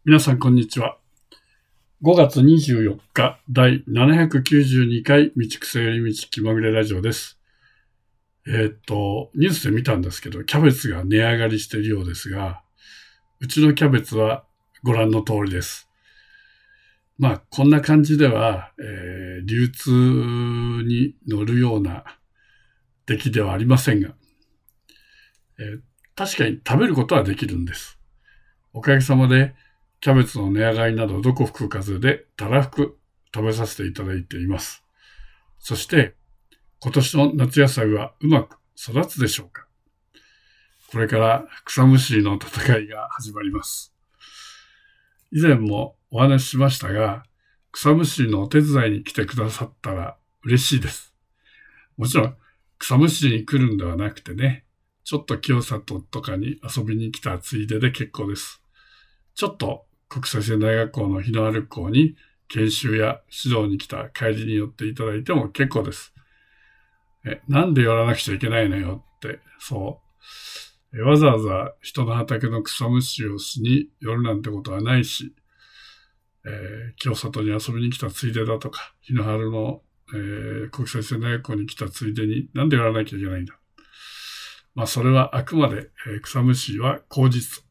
皆さん、こんにちは。5月24日、第792回道草より道気まぐれラジオです。ニュースで見たんですけど、キャベツが値上がりしているようですが、うちのキャベツはご覧の通りです。こんな感じでは、流通に乗るような出来ではありませんが、確かに食べることはできるんです。おかげさまで、キャベツの値上がりなどどこ吹く風でたらふく食べさせていただいています。そして今年の夏野菜はうまく育つでしょうか。これから草むしりの戦いが始まります。以前もお話ししましたが、草むしりのお手伝いに来てくださったら嬉しいです。もちろん草むしりに来るんではなくてね、ちょっと清里とかに遊びに来たついでで結構です。ちょっと国際線大学校の日のある校に研修や指導に来た帰りに寄っていただいても結構です。なんで寄らなくちゃいけないのよって、わざわざ人の畑の草むしりをしに寄るなんてことはないし、清里に遊びに来たついでだとか、日の春の、国際線大学校に来たついでになんで寄らなきゃいけないんだ。それはあくまで、草むしりは口実。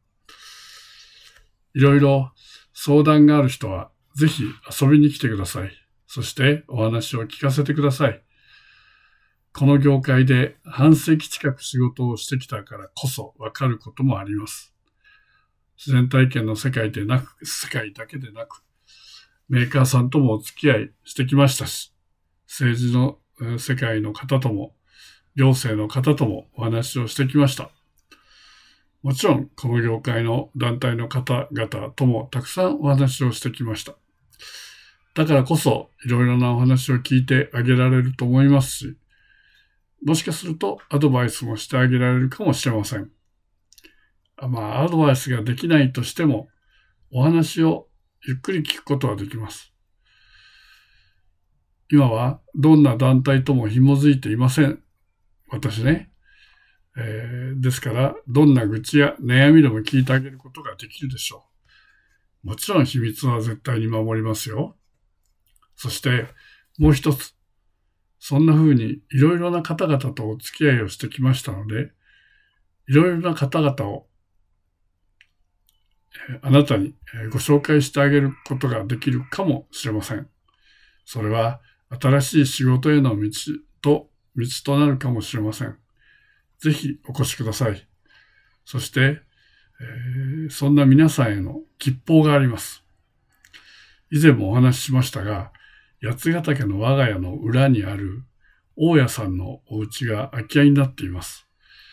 いろいろ相談がある人はぜひ遊びに来てください。そしてお話を聞かせてください。この業界で半世紀近く仕事をしてきたからこそわかることもあります。自然体験の世界だけでなく、メーカーさんともお付き合いしてきましたし、政治の世界の方とも、行政の方ともお話をしてきました。もちろん、この業界の団体の方々ともたくさんお話をしてきました。だからこそ、いろいろなお話を聞いてあげられると思いますし、もしかするとアドバイスもしてあげられるかもしれません。アドバイスができないとしても、お話をゆっくり聞くことはできます。今はどんな団体とも紐づいていません。私ね。ですから、どんな愚痴や悩みでも聞いてあげることができるでしょう。もちろん秘密は絶対に守りますよ。そして、もう一つ。そんな風にいろいろな方々とお付き合いをしてきましたので、いろいろな方々をあなたにご紹介してあげることができるかもしれません。それは新しい仕事への道となるかもしれません。ぜひお越しください。そして、そんな皆さんへの吉報があります。以前もお話ししましたが、八ヶ岳の我が家の裏にある大家さんのお家が空き家になっています。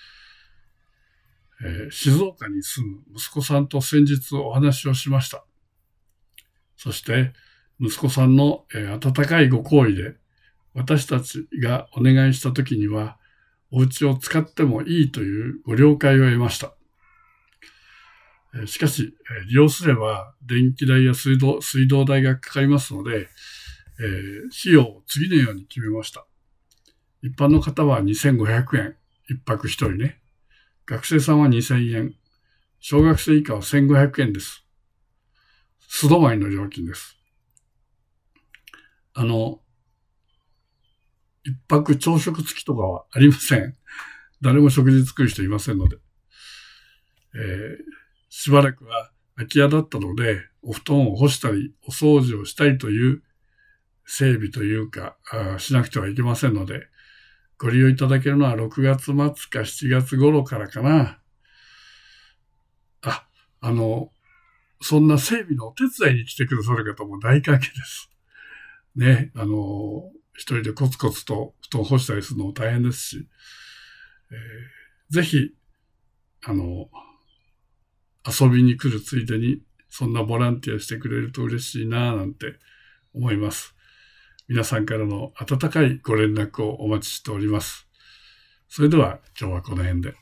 静岡に住む息子さんと先日お話をしました。そして息子さんの温かいご好意で私たちがお願いしたときにはお家を使ってもいいというご了解を得ました。しかし、利用すれば電気代や水道代がかかりますので、費用を次のように決めました。一般の方は2500円、一泊一人ね。学生さんは2000円、小学生以下は1500円です。素泊まりの料金です。一泊朝食付きとかはありません。誰も食事作る人いませんので。しばらくは空き家だったので、お布団を干したり、お掃除をしたりという整備というか、しなくてはいけませんので、ご利用いただけるのは6月末か7月頃からかな。そんな整備のお手伝いに来てくださる方も大歓迎です。ね、一人でコツコツと布団を干したりするのも大変ですし、ぜひ、遊びに来るついでに、そんなボランティアしてくれると嬉しいなぁなんて思います。皆さんからの温かいご連絡をお待ちしております。それでは今日はこの辺で。